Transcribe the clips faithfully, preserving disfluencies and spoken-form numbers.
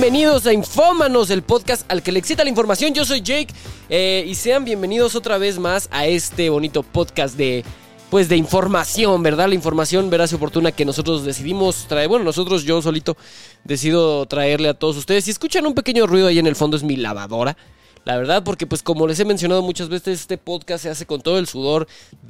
bienvenidos a Infómanos, el podcast al que le excita la información. Yo soy Jake eh, y sean bienvenidos otra vez más a este bonito podcast de, pues, de información, ¿verdad? La información veraz y oportuna que nosotros decidimos traer. Bueno, nosotros, yo solito, decido traerle a todos ustedes. Si escuchan un pequeño ruido ahí en el fondo es mi lavadora. La verdad, porque pues como les he mencionado muchas veces, este podcast se hace con todo el sudor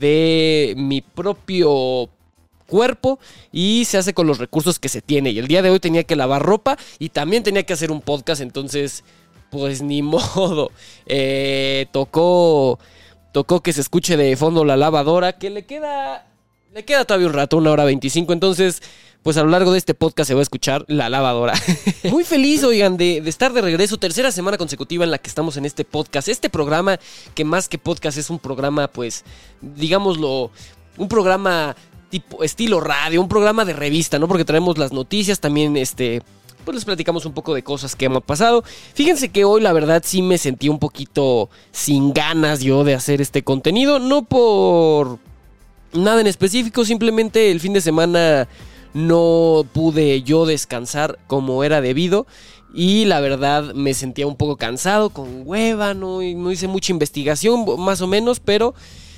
de mi propio cuerpo y se hace con los recursos que se tiene. Y el día de hoy tenía que lavar ropa y también tenía que hacer un podcast, entonces pues ni modo. Eh, tocó, tocó que se escuche de fondo la lavadora, que le queda, le queda todavía un rato, una hora veinticinco, entonces pues a lo largo de este podcast se va a escuchar la lavadora. Muy feliz, oigan, de, de estar de regreso. Tercera semana consecutiva en la que estamos en este podcast. Este programa, que más que podcast es un programa, pues, digámoslo, un programa tipo estilo radio, un programa de revista, ¿no? Porque traemos las noticias, también, este, pues les platicamos un poco de cosas que hemos pasado. Fíjense que hoy, la verdad, sí me sentí un poquito sin ganas yo de hacer este contenido. No por nada en específico, simplemente el fin de semana no pude yo descansar como era debido y la verdad me sentía un poco cansado, con hueva, no, no hice mucha investigación más o menos, pero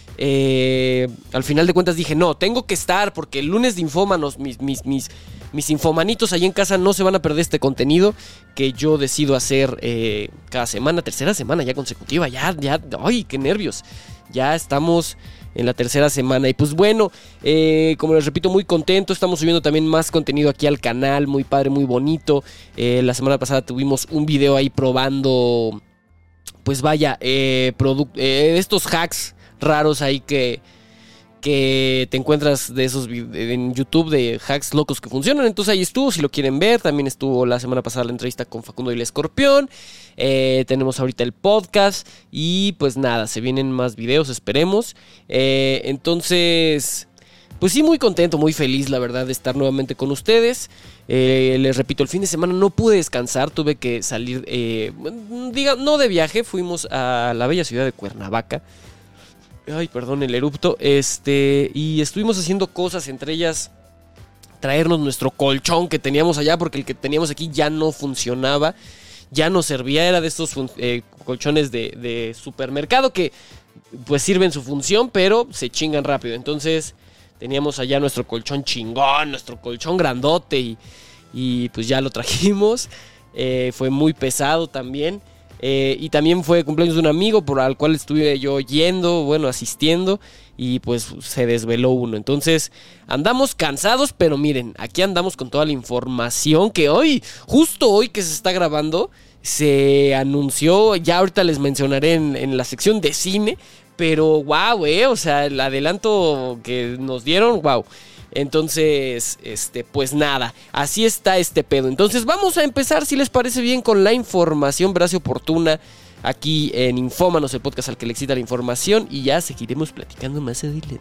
eh, al final de cuentas dije no, tengo que estar porque el lunes de Infómanos, mis, mis, mis, mis infomanitos ahí en casa no se van a perder este contenido que yo decido hacer eh, cada semana, tercera semana ya consecutiva, ya, ya, ay, qué nervios, ya estamos en la tercera semana. Y pues bueno, eh, como les repito, muy contento. Estamos subiendo también más contenido aquí al canal. Muy padre, muy bonito. Eh, la semana pasada tuvimos un video ahí probando, pues vaya, eh, produ- eh, estos hacks raros ahí que, que te encuentras de esos en YouTube, de hacks locos que funcionan. Entonces ahí estuvo, si lo quieren ver. También estuvo la semana pasada la entrevista con Facundo y el Escorpión. Eh, tenemos ahorita el podcast y pues nada, se vienen más videos, esperemos. Eh, entonces, pues sí, muy contento, muy feliz, la verdad, de estar nuevamente con ustedes. Eh, les repito, el fin de semana no pude descansar, tuve que salir, eh, diga, no de viaje, fuimos a la bella ciudad de Cuernavaca. Ay, perdón, el erupto. Este, y estuvimos haciendo cosas, entre ellas traernos nuestro colchón que teníamos allá, porque el que teníamos aquí ya no funcionaba. Ya no servía, era de estos eh, colchones de, de supermercado que pues sirven su función, pero se chingan rápido. Entonces teníamos allá nuestro colchón chingón, nuestro colchón grandote y, y pues ya lo trajimos. Eh, fue muy pesado también. Eh, y también fue cumpleaños de un amigo por al cual estuve yo yendo, bueno, asistiendo. Y pues se desveló uno. Entonces andamos cansados, pero miren, aquí andamos con toda la información que hoy, justo hoy que se está grabando, se anunció. Ya ahorita les mencionaré en, en la sección de cine. Pero wow, eh, o sea, el adelanto que nos dieron, wow. Entonces, este, pues nada, así está este pedo. Entonces vamos a empezar, si les parece bien, con la información veraz y oportuna aquí en Infómanos, el podcast al que le excita la información. Y ya seguiremos platicando más adelante.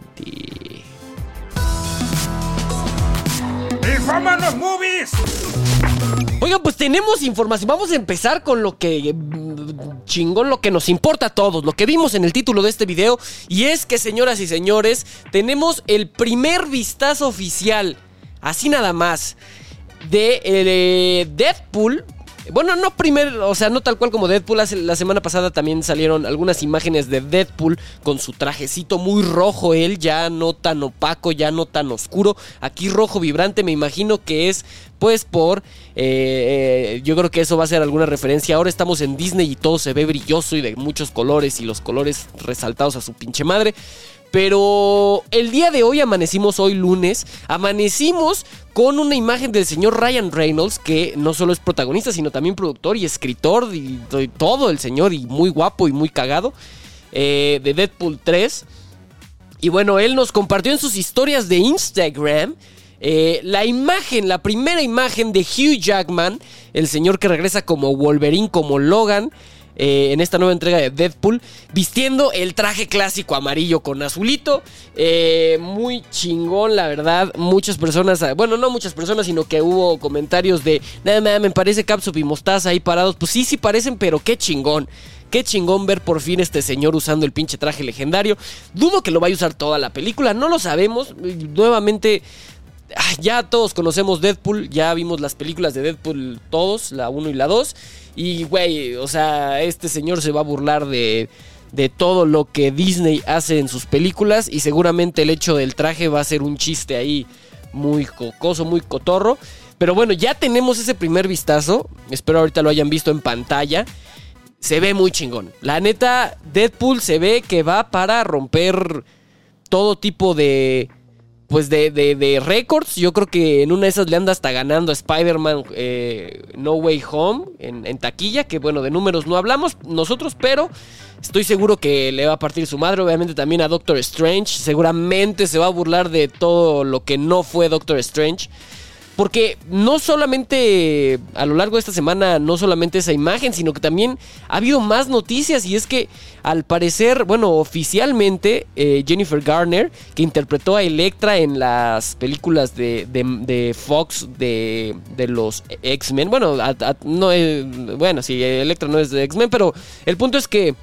¡Infómanos Movies! Oigan, pues tenemos información. Vamos a empezar con lo que chingón, lo que nos importa a todos, lo que vimos en el título de este video. Y es que, señoras y señores, tenemos el primer vistazo oficial, así nada más, de eh, Deadpool. Bueno, no primer, o sea, no tal cual como Deadpool. La semana pasada también salieron algunas imágenes de Deadpool con su trajecito muy rojo, él ya no tan opaco, ya no tan oscuro. Aquí rojo vibrante, me imagino que es pues por, eh, eh, yo creo que eso va a ser alguna referencia. Ahora estamos en Disney y todo se ve brilloso y de muchos colores y los colores resaltados a su pinche madre. Pero el día de hoy amanecimos, hoy lunes, amanecimos con una imagen del señor Ryan Reynolds, que no solo es protagonista, sino también productor y escritor, y, y todo el señor, y muy guapo y muy cagado, eh, de Deadpool tres. Y bueno, él nos compartió en sus historias de Instagram eh, la imagen, la primera imagen de Hugh Jackman, el señor que regresa como Wolverine, como Logan, Eh, en esta nueva entrega de Deadpool, vistiendo el traje clásico amarillo con azulito. eh, Muy chingón, la verdad. Muchas personas, bueno, no muchas personas, sino que hubo comentarios de nada más, me parece Capsup y Mostaza ahí parados. Pues sí, sí parecen, pero qué chingón. Qué chingón ver por fin este señor usando el pinche traje legendario. Dudo que lo vaya a usar toda la película, no lo sabemos. Nuevamente, ya todos conocemos Deadpool, ya vimos las películas de Deadpool todos, la uno y la dos. Y, güey, o sea, este señor se va a burlar de, de todo lo que Disney hace en sus películas. Y seguramente el hecho del traje va a ser un chiste ahí muy cocoso, muy cotorro. Pero bueno, ya tenemos ese primer vistazo. Espero ahorita lo hayan visto en pantalla. Se ve muy chingón. La neta, Deadpool se ve que va para romper todo tipo de... Pues de, de, de récords. Yo creo que en una de esas le anda hasta ganando a Spider-Man eh, No Way Home en, en taquilla. Que bueno, de números no hablamos nosotros, pero estoy seguro que le va a partir su madre. Obviamente también a Doctor Strange. Seguramente se va a burlar de todo lo que no fue Doctor Strange. Porque no solamente a lo largo de esta semana, no solamente esa imagen, sino que también ha habido más noticias. Y es que al parecer, bueno, oficialmente eh, Jennifer Garner, que interpretó a Electra en las películas de, de, de Fox de, de los X-Men. Bueno, a, a, no, eh, bueno, sí, Electra no es de X-Men, pero el punto es que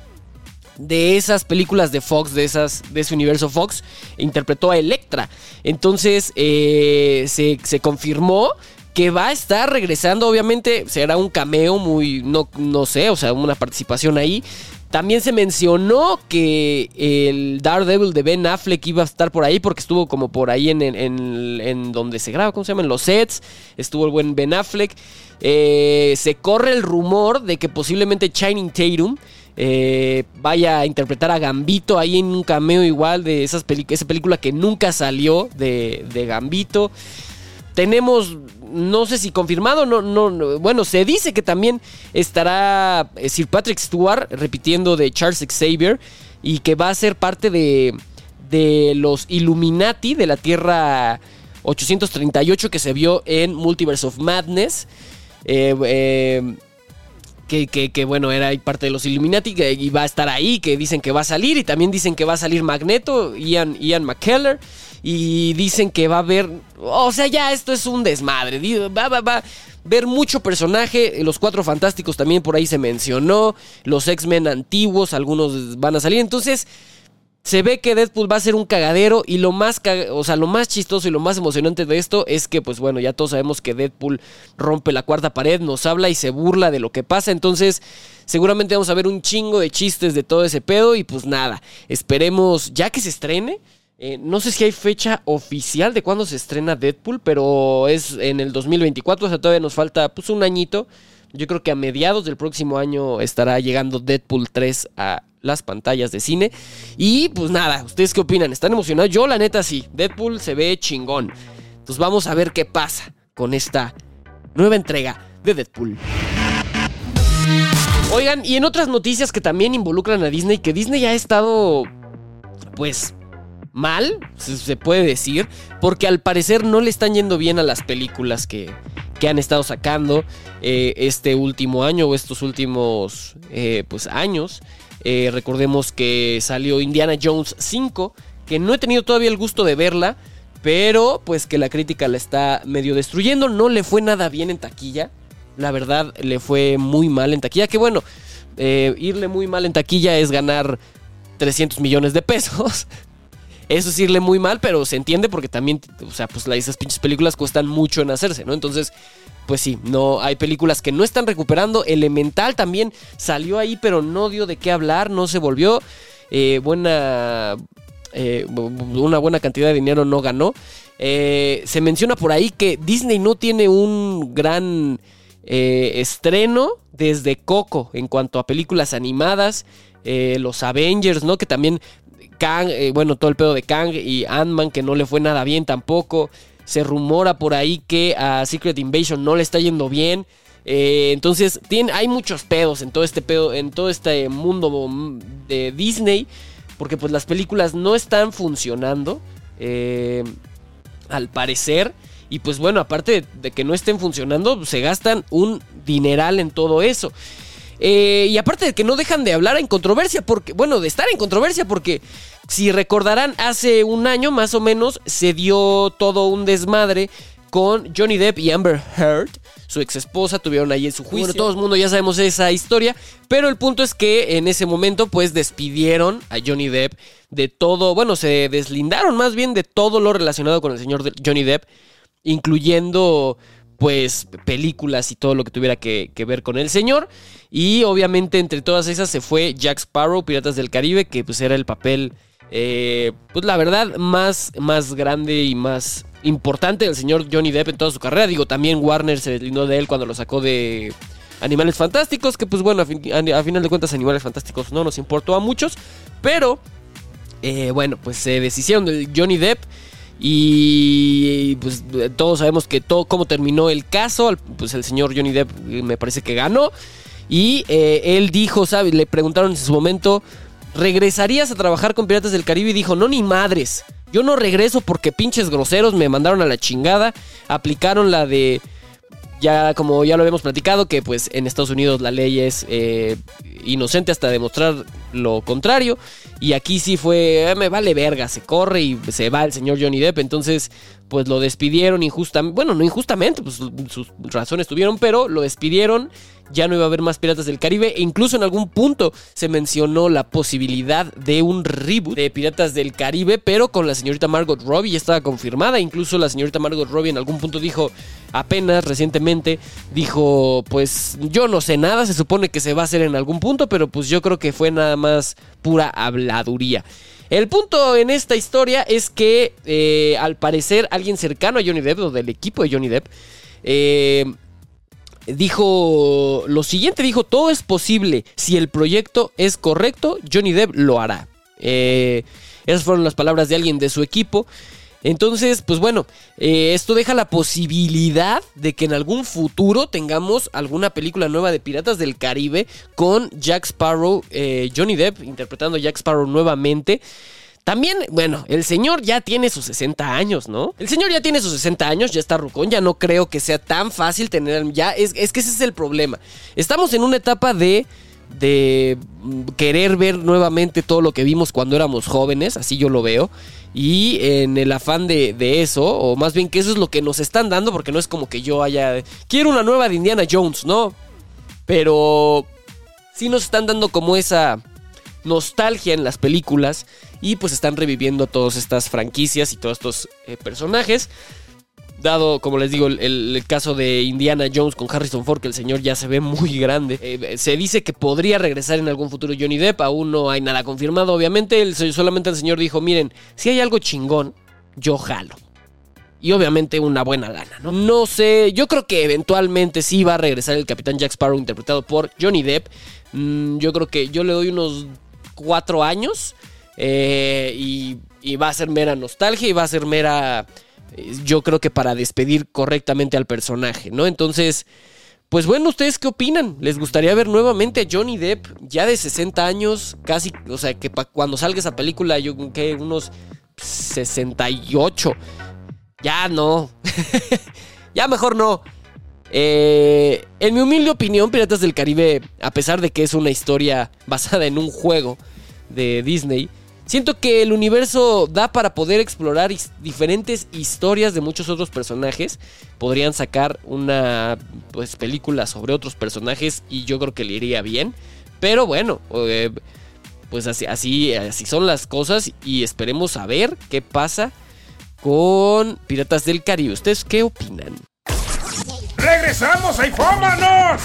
de esas películas de Fox, de esas de ese universo Fox, interpretó a Electra. Entonces eh, se, se confirmó que va a estar regresando. Obviamente será un cameo muy, no, no sé, o sea, una participación ahí. También se mencionó que el Daredevil de Ben Affleck iba a estar por ahí, porque estuvo como por ahí en, en, en, en donde se graba, ¿cómo se llama? En los sets. Estuvo el buen Ben Affleck. Eh, se corre el rumor de que posiblemente Channing Tatum Eh, vaya a interpretar a Gambito ahí en un cameo igual de esas peli- esa película que nunca salió de, de Gambito. Tenemos, no sé si confirmado, no, no, no, bueno, se dice que también estará Sir Patrick Stewart repitiendo de Charles Xavier y que va a ser parte de, de los Illuminati de la Tierra ochocientos treinta y ocho que se vio en Multiverse of Madness. Eh, eh, Que, que, que bueno, era parte de los Illuminati, que iba a estar ahí, que dicen que va a salir, y también dicen que va a salir Magneto, Ian, Ian McKellen, y dicen que va a haber, o sea, ya esto es un desmadre, va, va, va a ver mucho personaje. Los Cuatro Fantásticos también por ahí se mencionó, los X-Men antiguos, algunos van a salir. Entonces se ve que Deadpool va a ser un cagadero, y lo más, o sea, lo más chistoso y lo más emocionante de esto es que, pues bueno, ya todos sabemos que Deadpool rompe la cuarta pared, nos habla y se burla de lo que pasa. Entonces seguramente vamos a ver un chingo de chistes de todo ese pedo. Y pues nada, esperemos ya que se estrene. Eh, no sé si hay fecha oficial de cuándo se estrena Deadpool, pero es en el dos mil veinticuatro, o sea, todavía nos falta pues un añito. Yo creo que a mediados del próximo año estará llegando Deadpool tres a las pantallas de cine. Y pues nada, ¿ustedes qué opinan? ¿Están emocionados? Yo la neta sí, Deadpool se ve chingón. Entonces vamos a ver qué pasa con esta nueva entrega de Deadpool. Oigan, y en otras noticias que también involucran a Disney, que Disney ha estado pues mal, se puede decir, porque al parecer no le están yendo bien a las películas que, que han estado sacando eh, este último año o estos últimos eh, pues años. Eh, recordemos que salió Indiana Jones cinco, que no he tenido todavía el gusto de verla, pero pues que la crítica la está medio destruyendo. No le fue nada bien en taquilla, la verdad le fue muy mal en taquilla. Que bueno, eh, irle muy mal en taquilla es ganar trescientos millones de pesos. Eso es irle muy mal, pero se entiende porque también, o sea, pues esas pinches películas cuestan mucho en hacerse, ¿no? Entonces, pues sí, no, hay películas que no están recuperando. Elemental también salió ahí, pero no dio de qué hablar, no se volvió. Eh, buena, eh, una buena cantidad de dinero no ganó. Eh, se menciona por ahí que Disney no tiene un gran eh, estreno desde Coco en cuanto a películas animadas. Eh, los Avengers, ¿no? Que también Kang, eh, bueno, todo el pedo de Kang y Ant-Man, que no le fue nada bien tampoco. Se rumora por ahí que a Secret Invasion no le está yendo bien. Eh, entonces, tiene, hay muchos pedos en todo este pedo, en todo este mundo de Disney, porque pues las películas no están funcionando, eh, al parecer. Y pues bueno, aparte de, de que no estén funcionando, se gastan un dineral en todo eso. Eh, y aparte de que no dejan de hablar en controversia, porque, bueno, de estar en controversia, porque si recordarán, hace un año más o menos se dio todo un desmadre con Johnny Depp y Amber Heard, su ex esposa, tuvieron ahí en su juicio. Bueno, todo el mundo ya sabemos esa historia, pero el punto es que en ese momento pues despidieron a Johnny Depp de todo, bueno, se deslindaron más bien de todo lo relacionado con el señor Johnny Depp, incluyendo pues películas y todo lo que tuviera que, que ver con el señor. Y obviamente entre todas esas se fue Jack Sparrow, Piratas del Caribe, que pues era el papel, eh, pues la verdad, más, más grande y más importante del señor Johnny Depp en toda su carrera. Digo, también Warner se deslindó de él cuando lo sacó de Animales Fantásticos, que pues bueno, a, fin, a, a final de cuentas Animales Fantásticos no nos importó a muchos, pero eh, bueno, pues se deshicieron de Johnny Depp. Y pues todos sabemos que todo cómo terminó el caso. Pues el señor Johnny Depp me parece que ganó. Y eh, él dijo, ¿sabes? Le preguntaron en su momento, ¿regresarías a trabajar con Piratas del Caribe? Y dijo, no, ni madres. Yo no regreso porque pinches groseros me mandaron a la chingada. Aplicaron la de... Ya como ya lo habíamos platicado, que pues en Estados Unidos la ley es eh, inocente hasta demostrar lo contrario. Y aquí sí fue, eh, me vale verga, se corre y se va el señor Johnny Depp. Entonces pues lo despidieron injustamente. Bueno, no injustamente, pues sus razones tuvieron, pero lo despidieron. Ya no iba a haber más Piratas del Caribe. E incluso en algún punto se mencionó la posibilidad de un reboot de Piratas del Caribe, pero con la señorita Margot Robbie. Ya estaba confirmada. Incluso la señorita Margot Robbie en algún punto dijo, apenas recientemente, dijo, pues yo no sé nada. Se supone que se va a hacer en algún punto, pero pues yo creo que fue nada más pura habladuría. El punto en esta historia es que eh, al parecer alguien cercano a Johnny Depp, o del equipo de Johnny Depp, eh... dijo lo siguiente, dijo, todo es posible, si el proyecto es correcto, Johnny Depp lo hará. Eh, esas fueron las palabras de alguien de su equipo. Entonces, pues bueno, eh, esto deja la posibilidad de que en algún futuro tengamos alguna película nueva de Piratas del Caribe con Jack Sparrow, eh, Johnny Depp interpretando a Jack Sparrow nuevamente. También, bueno, el señor ya tiene sus sesenta años, ¿no? El señor ya tiene sus sesenta años, ya está rucón, ya no creo que sea tan fácil tener... Ya, es, es que ese es el problema. Estamos en una etapa de... de querer ver nuevamente todo lo que vimos cuando éramos jóvenes, así yo lo veo. Y en el afán de, de eso, o más bien que eso es lo que nos están dando, porque no es como que yo haya... quiero una nueva de Indiana Jones, ¿no? Pero sí nos están dando como esa nostalgia en las películas y pues están reviviendo todas estas franquicias y todos estos eh, personajes. Dado, como les digo, el, el caso de Indiana Jones con Harrison Ford, que el señor ya se ve muy grande. Eh, se dice que podría regresar en algún futuro Johnny Depp, aún no hay nada confirmado, obviamente. El, solamente el señor dijo, miren, si hay algo chingón, yo jalo. Y obviamente una buena lana, ¿no? No sé, yo creo que eventualmente sí va a regresar el Capitán Jack Sparrow interpretado por Johnny Depp. Mm, yo creo que yo le doy unos cuatro años eh, y, y va a ser mera nostalgia y va a ser mera... yo creo que para despedir correctamente al personaje, ¿no? Entonces, pues bueno, ¿ustedes qué opinan? ¿Les gustaría ver nuevamente a Johnny Depp ya de sesenta años? Casi, o sea, que pa- cuando salga esa película, yo que unos sesenta y ocho. Ya no. Ya mejor no. Eh, en mi humilde opinión, Piratas del Caribe, a pesar de que es una historia basada en un juego de Disney, siento que el universo da para poder explorar is- diferentes historias de muchos otros personajes. Podrían sacar una pues, película sobre otros personajes y yo creo que le iría bien. Pero bueno, eh, pues así, así, así son las cosas y esperemos a ver qué pasa con Piratas del Caribe. ¿Ustedes qué opinan? ¡Regresamos a Infómanos!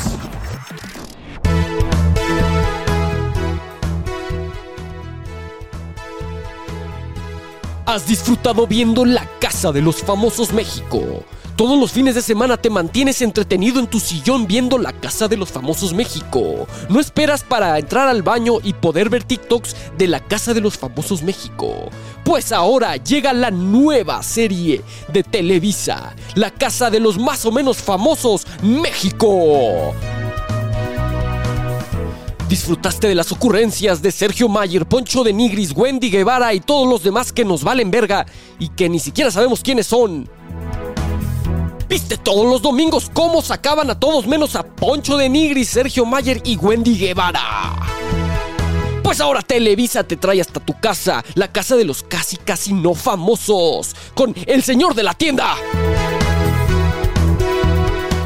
¿Has disfrutado viendo La Casa de los Famosos México? Todos los fines de semana te mantienes entretenido en tu sillón viendo La Casa de los Famosos México. ¿No esperas para entrar al baño y poder ver TikToks de La Casa de los Famosos México? Pues ahora llega la nueva serie de Televisa, La Casa de los Más o Menos Famosos México. ¿Disfrutaste de las ocurrencias de Sergio Mayer, Poncho de Nigris, Wendy Guevara y todos los demás que nos valen verga y que ni siquiera sabemos quiénes son? ¿Viste todos los domingos cómo sacaban a todos menos a Poncho de Nigris, Sergio Mayer y Wendy Guevara? Pues ahora Televisa te trae hasta tu casa La Casa de los Casi Casi No Famosos con el señor de la tienda.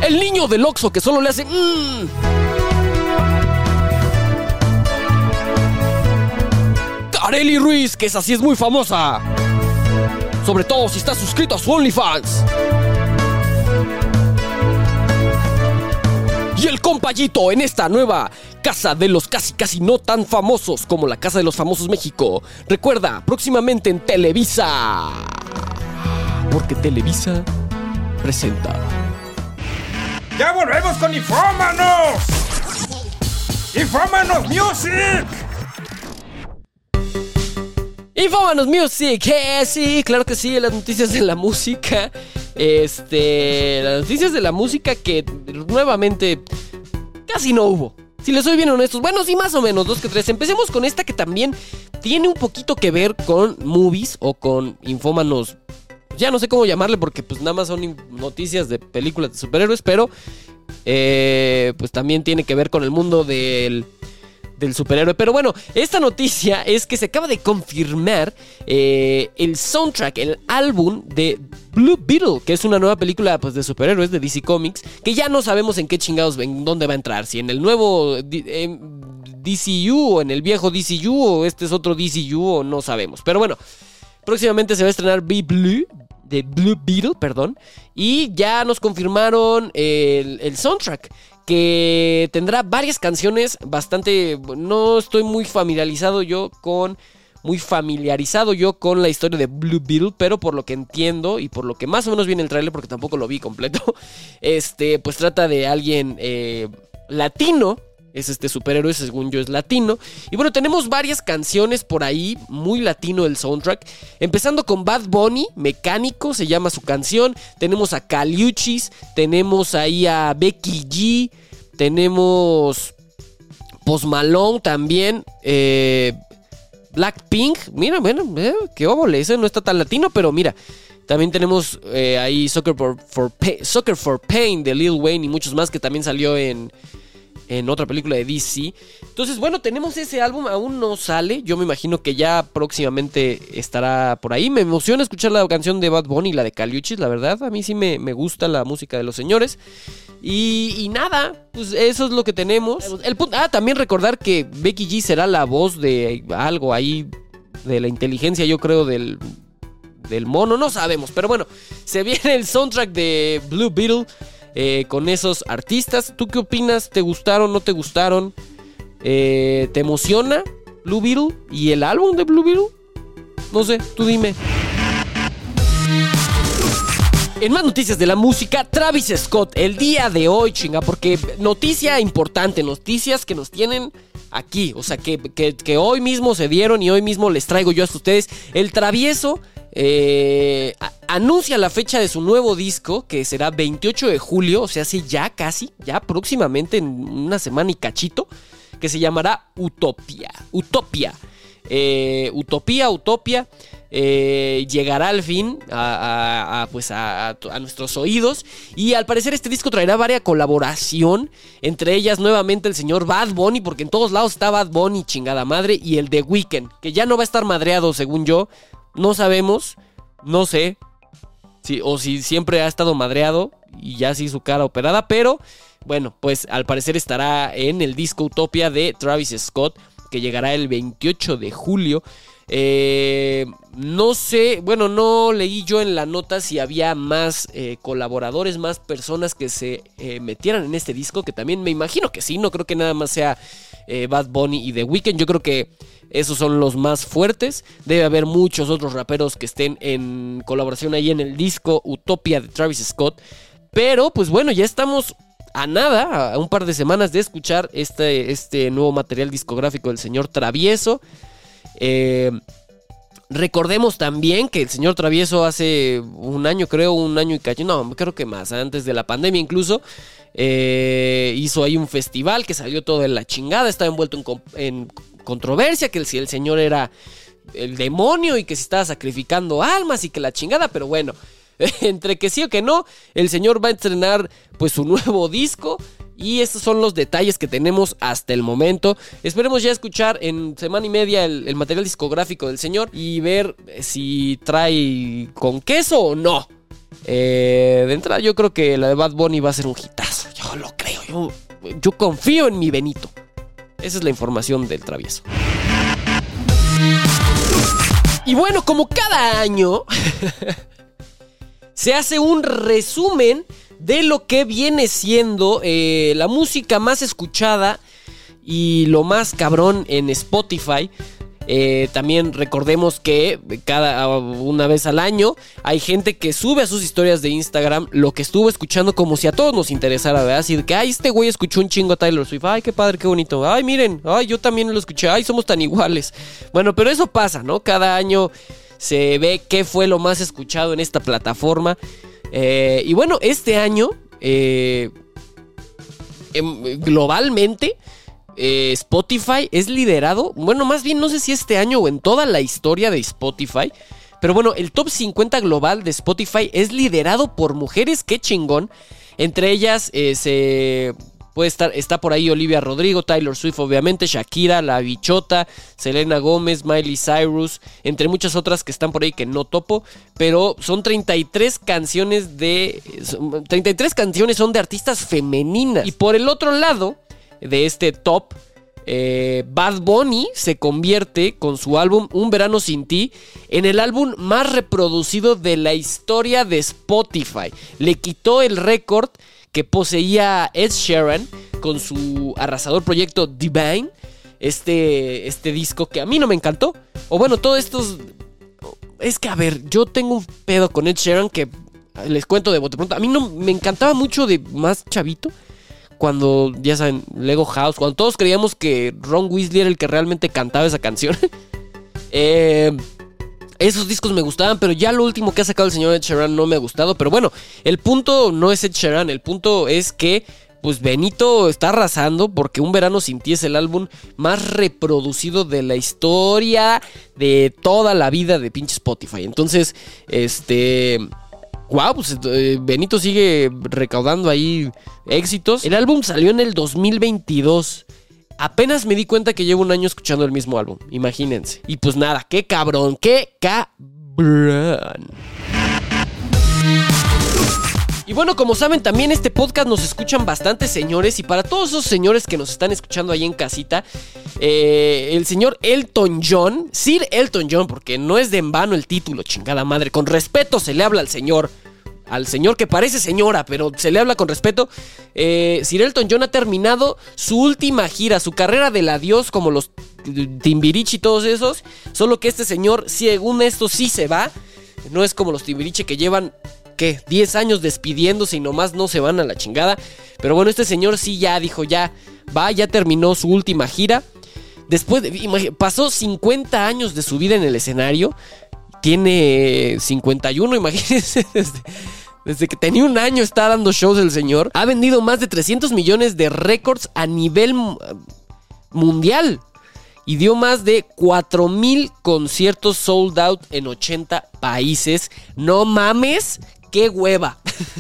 El niño del Oxxo que solo le hace mmm. Kareli Ruiz, que esa sí es muy famosa, sobre todo si estás suscrito a su OnlyFans. Y el compayito en esta nueva casa de los casi casi no tan famosos como la Casa de los Famosos México. Recuerda, próximamente en Televisa, porque Televisa presenta. ¡Ya volvemos con Infómanos! ¡Infómanos Music! Infómanos Music, eh, sí, claro que sí, las noticias de la música. Este, las noticias de la música que nuevamente casi no hubo. Si les soy bien honestos, bueno, sí, más o menos, dos que tres. Empecemos con esta que también tiene un poquito que ver con movies o con infómanos. Ya no sé cómo llamarle porque pues nada más son noticias de películas de superhéroes, pero eh, pues también tiene que ver con el mundo del... del superhéroe. Pero bueno, esta noticia es que se acaba de confirmar eh, el soundtrack, el álbum de Blue Beetle, que es una nueva película pues, de superhéroes de D C Comics, que ya no sabemos en qué chingados, en dónde va a entrar, si en el nuevo eh, D C U o en el viejo D C U o este es otro D C U o no sabemos. Pero bueno, próximamente se va a estrenar Be Blue, de Blue Beetle, perdón, y ya nos confirmaron el, el soundtrack, que tendrá varias canciones bastante... No estoy muy familiarizado yo con... Muy familiarizado yo con la historia de Blue Beetle, pero por lo que entiendo y por lo que más o menos viene el tráiler, porque tampoco lo vi completo, este, pues trata de alguien eh, latino. Es este superhéroe, según yo es latino. Y bueno, tenemos varias canciones por ahí, muy latino el soundtrack. Empezando con Bad Bunny, Mecánico se llama su canción. Tenemos a Caliuchis, tenemos ahí a Becky G, tenemos Post Malone también, eh, Blackpink. Mira, bueno, eh, qué óvole, ese no está tan latino, pero mira. También tenemos eh, ahí Soccer for, for Pain, Soccer for Pain de Lil Wayne y muchos más que también salió en... en otra película de D C. Entonces, bueno, tenemos ese álbum, aún no sale. Yo me imagino que ya próximamente estará por ahí. Me emociona escuchar la canción de Bad Bunny y la de Caliuchis, la verdad. A mí sí me, me gusta la música de los señores. Y, y nada, pues eso es lo que tenemos. El punto, ah, también recordar que Becky G será la voz de algo ahí, de la inteligencia, yo creo, del, del mono. No sabemos, pero bueno, se viene el soundtrack de Blue Beetle. Eh, con esos artistas. ¿Tú qué opinas? ¿Te gustaron? ¿No te gustaron? Eh, ¿Te emociona Blue Beetle? ¿Y el álbum de Blue Beetle? No sé, tú dime. En más noticias de la música, Travis Scott, el día de hoy, chinga, porque noticia importante, noticias que nos tienen aquí, o sea, que, que, que hoy mismo se dieron y hoy mismo les traigo yo a ustedes. El Travieso Eh, a- anuncia la fecha de su nuevo disco, que será veintiocho de julio, o sea, sí, ya casi, ya próximamente en una semana y cachito, que se llamará Utopia. Utopia. Eh, Utopía, Utopia. Eh, llegará al fin a, a, a, pues a, a, a nuestros oídos. Y al parecer este disco traerá varias colaboración, entre ellas nuevamente el señor Bad Bunny, porque en todos lados está Bad Bunny, chingada madre, y el The Weeknd, que ya no va a estar madreado según yo. No sabemos, no sé si, o si siempre ha estado madreado y ya sí su cara operada, pero bueno, pues al parecer estará en el disco Utopia de Travis Scott, que llegará el veintiocho de julio. Eh, no sé, bueno, no leí yo en la nota si había más eh, colaboradores, más personas que se eh, metieran en este disco, que también me imagino que sí, no creo que nada más sea eh, Bad Bunny y The Weeknd. Yo creo que esos son los más fuertes. Debe haber muchos otros raperos que estén en colaboración ahí en el disco Utopia de Travis Scott. Pero pues bueno, ya estamos a nada, a un par de semanas de escuchar este, este nuevo material discográfico del señor Travieso. Eh, recordemos también que el señor Travieso hace un año, creo, un año y cacho, no, creo que más, antes de la pandemia incluso, eh, hizo ahí un festival que salió todo de la chingada, estaba envuelto en, en controversia, que si el, el señor era el demonio y que se estaba sacrificando almas y que la chingada, pero bueno, entre que sí o que no, el señor va a estrenar pues su nuevo disco. Y estos son los detalles que tenemos hasta el momento. Esperemos ya escuchar en semana y media el, el material discográfico del señor y ver si trae con queso o no. Eh, de entrada yo creo que la de Bad Bunny va a ser un hitazo. yo, yo confío en mi Benito. Esa es la información del Travieso. Y bueno, como cada año se hace un resumen de lo que viene siendo eh, la música más escuchada y lo más cabrón en Spotify. Eh, también recordemos que cada una vez al año hay gente que sube a sus historias de Instagram lo que estuvo escuchando, como si a todos nos interesara, ¿verdad? Así de que, ay, este güey escuchó un chingo a Taylor Swift, ay, qué padre, qué bonito, ay, miren, ay, yo también lo escuché, ay, somos tan iguales. Bueno, pero eso pasa, ¿no? Cada año se ve qué fue lo más escuchado en esta plataforma. Eh, y bueno, este año, eh, em, globalmente, Eh, Spotify es liderado, bueno, más bien no sé si este año o en toda la historia de Spotify, pero bueno, el top cincuenta global de Spotify es liderado por mujeres, qué chingón. Entre ellas eh, se puede estar, está por ahí Olivia Rodrigo, Taylor Swift obviamente, Shakira, La Bichota, Selena Gómez, Miley Cyrus, entre muchas otras que están por ahí que no topo, pero son treinta y tres canciones de... treinta y tres canciones son de artistas femeninas. Y por el otro lado de este top, eh, Bad Bunny se convierte con su álbum Un Verano Sin Ti en el álbum más reproducido de la historia de Spotify. Le quitó el récord que poseía Ed Sheeran con su arrasador proyecto Divine, este, este disco que a mí no me encantó. O bueno, todo esto es que, a ver, yo tengo un pedo con Ed Sheeran que les cuento de bote pronto. A mí no me encantaba mucho de más chavito, cuando, ya saben, Lego House, cuando todos creíamos que Ron Weasley era el que realmente cantaba esa canción. eh, esos discos me gustaban, pero ya lo último que ha sacado el señor Ed Sheeran no me ha gustado. Pero bueno, el punto no es Ed Sheeran, el punto es que pues Benito está arrasando, porque Un Verano Sin Ti es el álbum más reproducido de la historia de toda la vida de pinche Spotify. Entonces, este... wow, pues eh, Benito sigue recaudando ahí éxitos. El álbum salió en el dos mil veintidós. Apenas me di cuenta que llevo un año escuchando el mismo álbum, imagínense. Y pues nada, qué cabrón, qué cabrón. Y bueno, como saben, también este podcast nos escuchan bastantes señores. Y para todos esos señores que nos están escuchando ahí en casita, eh, el señor Elton John, Sir Elton John, porque no es de en vano el título, chingada madre, con respeto se le habla al señor, al señor que parece señora, pero se le habla con respeto. eh, Sir Elton John ha terminado su última gira, su carrera del adiós, como los Timbiriche y todos esos. Solo que este señor, según esto, sí se va. No es como los Timbiriche que llevan... ¿qué? diez años despidiéndose y nomás no se van a la chingada. Pero bueno, este señor sí ya dijo, ya va, ya terminó su última gira. Después, de, pasó cincuenta años de su vida en el escenario. Tiene cincuenta y uno, imagínense, desde, desde que tenía un año está dando shows el señor. Ha vendido más de trescientos millones de récords a nivel mundial. Y dio más de cuatro mil conciertos sold out en ochenta países. No mames, qué hueva.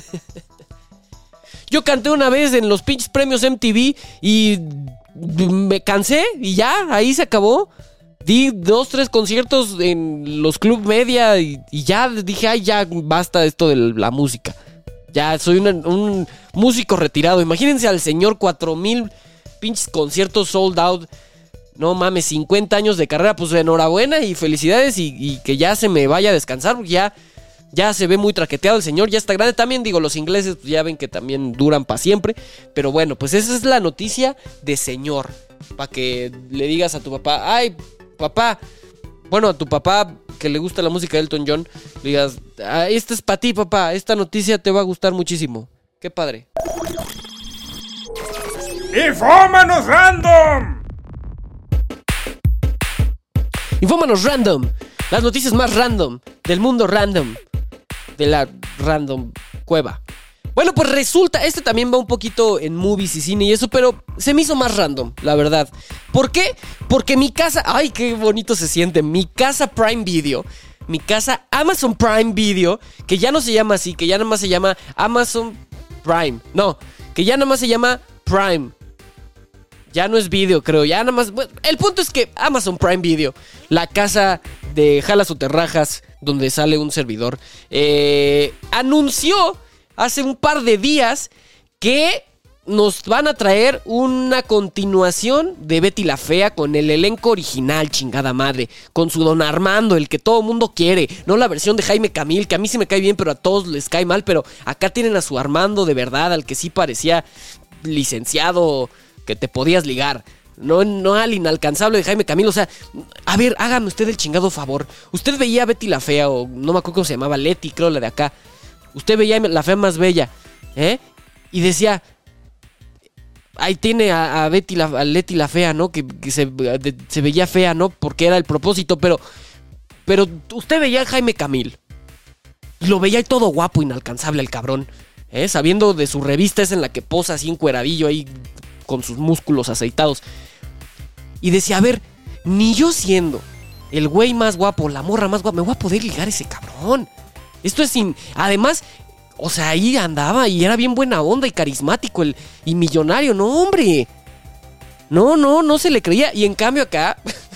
Yo canté una vez en los pinches premios M T V y me cansé y ya, ahí se acabó. Di dos, tres conciertos en los Club Media y, y ya dije, ay, ya basta esto de la música. Ya soy una, un músico retirado. Imagínense al señor, cuatro mil pinches conciertos sold out. No mames, cincuenta años de carrera, pues enhorabuena y felicidades y, y que ya se me vaya a descansar, porque ya, ya se ve muy traqueteado el señor, ya está grande. También digo, los ingleses pues ya ven que también duran para siempre, pero bueno, pues esa es la noticia de señor, para que le digas a tu papá, ay, papá, bueno, a tu papá que le gusta la música de Elton John, le digas, ah, esta es para ti, papá, esta noticia te va a gustar muchísimo. Qué padre. ¡Infómanos Random! Infómanos Random, las noticias más random del mundo random, de la random cueva. Bueno, pues resulta, este también va un poquito en movies y cine y eso, pero se me hizo más random, la verdad. ¿Por qué? Porque mi casa, ay, qué bonito se siente, mi casa Prime Video, mi casa Amazon Prime Video, que ya no se llama así, que ya nada más se llama Amazon Prime, no, que ya nada más se llama Prime. Ya no es video, creo. Ya nada más... Bueno, el punto es que Amazon Prime Video, la casa de Jalas o Terrajas, donde sale un servidor, eh, anunció hace un par de días que nos van a traer una continuación de Betty la Fea con el elenco original, chingada madre. Con su Don Armando, el que todo mundo quiere. No la versión de Jaime Camil, que a mí sí me cae bien, pero a todos les cae mal. Pero acá tienen a su Armando de verdad, al que sí parecía licenciado, que te podías ligar. No, no al inalcanzable de Jaime Camil. O sea, a ver, hágame usted el chingado favor. Usted veía a Betty la Fea, o no me acuerdo cómo se llamaba, Leti, creo, la de acá. Usted veía la fea más bella, ¿eh? Y decía, ahí tiene a, a Betty la, a Leti la Fea, ¿no? Que, que se, de, se veía fea, ¿no? Porque era el propósito, pero, pero usted veía a Jaime Camil. Y lo veía ahí todo guapo, inalcanzable el cabrón, ¿eh? Sabiendo de su revista esa en la que posa así encueradillo ahí con sus músculos aceitados. Y decía, a ver, ni yo siendo el güey más guapo, la morra más guapa, me voy a poder ligar a ese cabrón. Esto es sin... Además, o sea, ahí andaba y era bien buena onda y carismático el, y millonario. No, hombre. No, no, no se le creía. Y en cambio acá...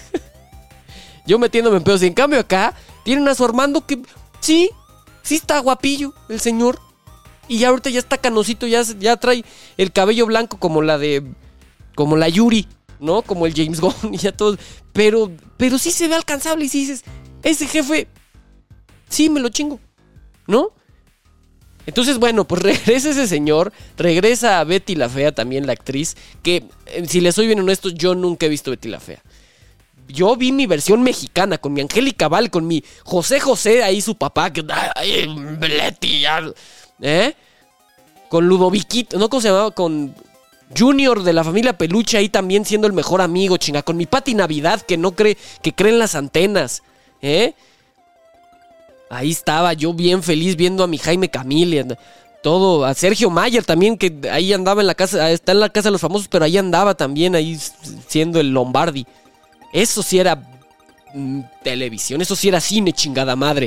yo metiéndome en pedos. Y en cambio acá tienen a su Armando que... Sí, sí está guapillo el señor. Y ya ahorita ya está canosito, ya, ya trae el cabello blanco como la de... Como la Yuri, ¿no? Como el James Gunn y ya todo. Pero, pero sí se ve alcanzable y sí dices, ese jefe, sí me lo chingo, ¿no? Entonces, bueno, pues regresa ese señor, regresa a Betty la Fea también, la actriz, que, si les soy bien honesto, yo nunca he visto Betty la Fea. Yo vi mi versión mexicana, con mi Angélica Val, con mi José José, ahí su papá, que... Ay, Betty, ya... ¿Eh? Con Ludoviquito, ¿no? ¿Cómo se llamaba? Con Junior de la familia Peluche ahí también siendo el mejor amigo, chinga. Con mi Pati Navidad que no cree, que cree en las antenas, ¿eh? Ahí estaba yo bien feliz viendo a mi Jaime Camil, todo, a Sergio Mayer también, que ahí andaba en la casa, está en la casa de los famosos, pero ahí andaba también, ahí siendo el Lombardi. Eso sí era mm, televisión, eso sí era cine, chingada madre.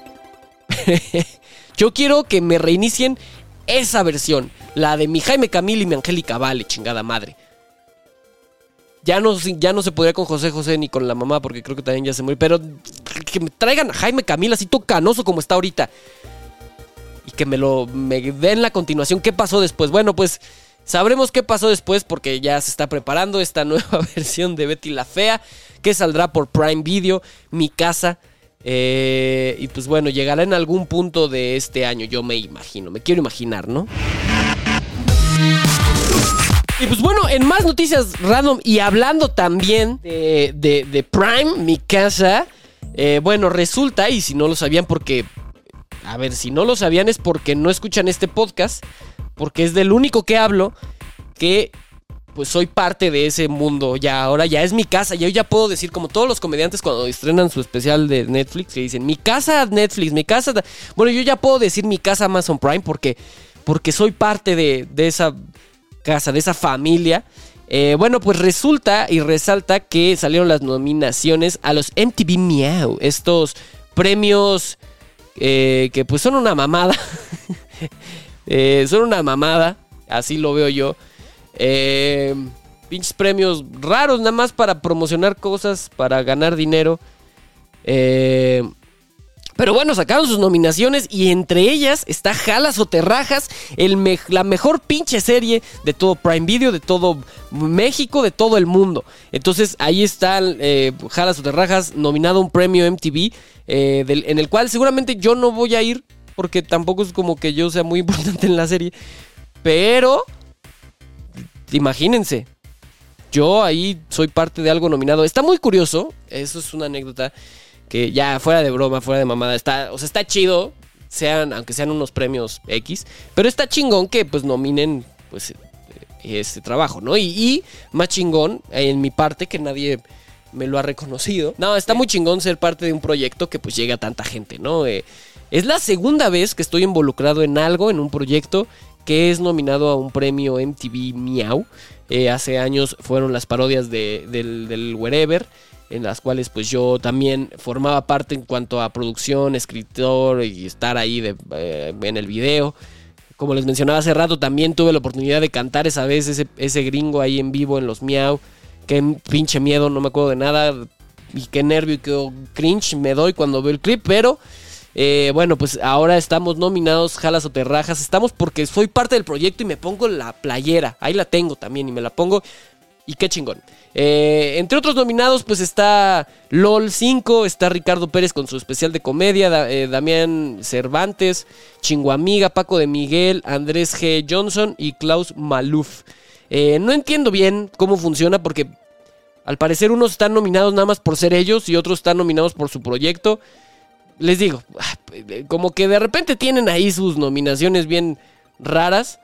Yo quiero que me reinicien esa versión, la de mi Jaime Camil y mi Angélica Vale, chingada madre. Ya no, ya no se podría con José José ni con la mamá, porque creo que también ya se murió. Pero que me traigan a Jaime Camil así todo canoso como está ahorita. Y que me lo me den la continuación. ¿Qué pasó después? Bueno, pues sabremos qué pasó después, porque ya se está preparando esta nueva versión de Betty la Fea, que saldrá por Prime Video, Mi Casa. Eh, y pues bueno, llegará en algún punto de este año, yo me imagino, me quiero imaginar, ¿no? Y pues bueno, en más noticias random y hablando también de, de, de Prime, Mi Casa, eh, bueno, resulta, y si no lo sabían porque, a ver, si no lo sabían es porque no escuchan este podcast, porque es del único que hablo, que pues soy parte de ese mundo, ya ahora ya es mi casa, yo ya puedo decir como todos los comediantes cuando estrenan su especial de Netflix, que dicen, mi casa Netflix, mi casa, bueno, yo ya puedo decir mi casa Amazon Prime porque, porque soy parte de, de esa casa, de esa familia. Eh, bueno, pues resulta y resalta que salieron las nominaciones a los M T V Miau, estos premios eh, que pues son una mamada, eh, son una mamada, así lo veo yo. Eh, pinches premios raros nada más para promocionar cosas, para ganar dinero. Eh, pero bueno, sacaron sus nominaciones y entre ellas está Jalas o Terrajas, el me- la mejor pinche serie de todo Prime Video, de todo México, de todo el mundo. Entonces ahí está eh, Jalas o Terrajas, nominado a un premio M T V, eh, del, en el cual seguramente yo no voy a ir, porque tampoco es como que yo sea muy importante en la serie. Pero... imagínense, yo ahí soy parte de algo nominado. Está muy curioso, eso es una anécdota que ya fuera de broma, fuera de mamada, está, o sea, está chido, sean, aunque sean unos premios X, pero está chingón que pues nominen pues este trabajo, ¿no? Y, y más chingón en mi parte que nadie me lo ha reconocido. No, está muy chingón ser parte de un proyecto que pues llega a tanta gente, ¿no? Eh, es la segunda vez que estoy involucrado en algo, en un proyecto que es nominado a un premio M T V Miau. Eh, hace años fueron las parodias de, del, del Wherever, en las cuales pues yo también formaba parte en cuanto a producción, escritor y estar ahí de, eh, en el video. Como les mencionaba hace rato, también tuve la oportunidad de cantar esa vez ese, ese gringo ahí en vivo en los Miau. Qué pinche miedo, no me acuerdo de nada. Y qué nervio y qué cringe me doy cuando veo el clip, pero Eh, bueno, pues ahora estamos nominados, jalas o te rajas. Estamos porque soy parte del proyecto y me pongo la playera. Ahí la tengo también y me la pongo. Y qué chingón. Eh, entre otros nominados, pues está LOL cinco, está Ricardo Pérez con su especial de comedia, da, eh, Damián Cervantes, Chinguamiga, Paco de Miguel, Andrés G. Johnson y Klaus Maluf. Eh, no entiendo bien cómo funciona porque al parecer unos están nominados nada más por ser ellos y otros están nominados por su proyecto. Les digo, como que de repente tienen ahí sus nominaciones bien raras.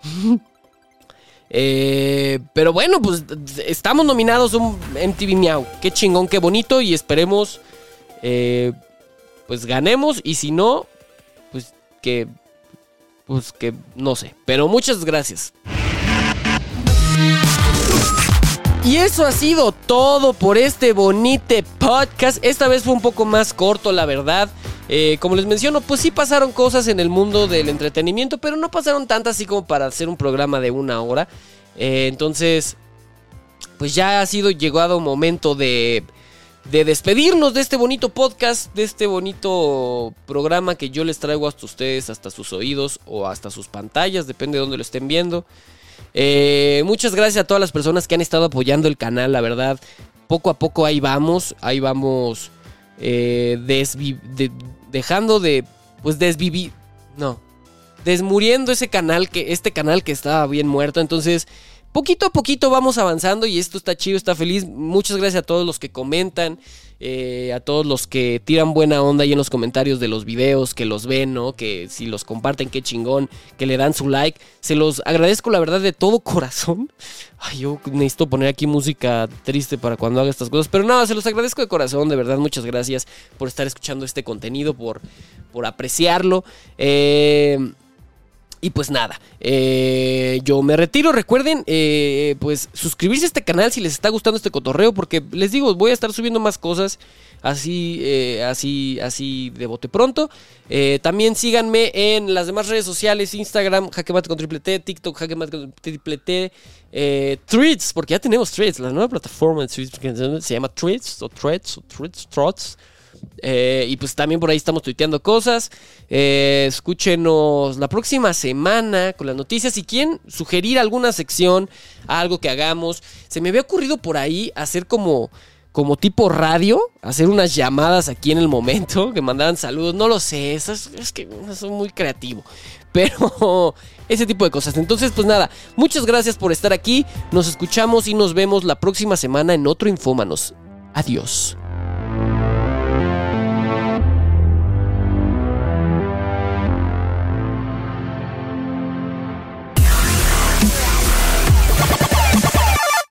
Eh, pero bueno, pues estamos nominados a un M T V Miau. Qué chingón, qué bonito. Y esperemos eh, pues ganemos. Y si no, pues que Pues que no sé. Pero muchas gracias. Y eso ha sido todo por este bonito podcast. Esta vez fue un poco más corto, la verdad. Eh, como les menciono, pues sí pasaron cosas en el mundo del entretenimiento, pero no pasaron tantas así como para hacer un programa de una hora. Eh, entonces, pues ya ha sido llegado un momento de, de despedirnos de este bonito podcast, de este bonito programa que yo les traigo hasta ustedes, hasta sus oídos o hasta sus pantallas, depende de dónde lo estén viendo. Eh, muchas gracias a todas las personas que han estado apoyando el canal, la verdad. Poco a poco ahí vamos, ahí vamos eh, desvi- de, dejando de, pues desvivir, no, desmuriendo ese canal, que este canal que estaba bien muerto. Entonces, poquito a poquito vamos avanzando y esto está chido, está feliz. Muchas gracias a todos los que comentan, eh, a todos los que tiran buena onda ahí en los comentarios de los videos, que los ven, ¿no? Que si los comparten, qué chingón, que le dan su like. Se los agradezco, la verdad, de todo corazón. Ay, yo necesito poner aquí música triste para cuando haga estas cosas. Pero no, se los agradezco de corazón, de verdad. Muchas gracias por estar escuchando este contenido, por, por apreciarlo. Eh... Y pues nada, eh, yo me retiro. Recuerden, eh, pues suscribirse a este canal si les está gustando este cotorreo, porque les digo, voy a estar subiendo más cosas así, eh, así, así de bote pronto. Eh, también síganme en las demás redes sociales: Instagram, Jaquemate con triple T, TikTok, Jaquemate con triple T, eh, Threads, porque ya tenemos Threads, la nueva plataforma de Threads, se llama Threads o Threads o Threads, Threads. Eh, y pues también por ahí estamos tuiteando cosas. eh, Escúchenos la próxima semana con las noticias. Si quieren sugerir alguna sección, algo que hagamos, se me había ocurrido por ahí hacer como, como tipo radio, hacer unas llamadas aquí en el momento, que mandaran saludos. No lo sé, eso es, es que soy muy creativo, pero ese tipo de cosas. Entonces pues nada, muchas gracias por estar aquí. Nos escuchamos y nos vemos la próxima semana en otro Infómanos. Adiós.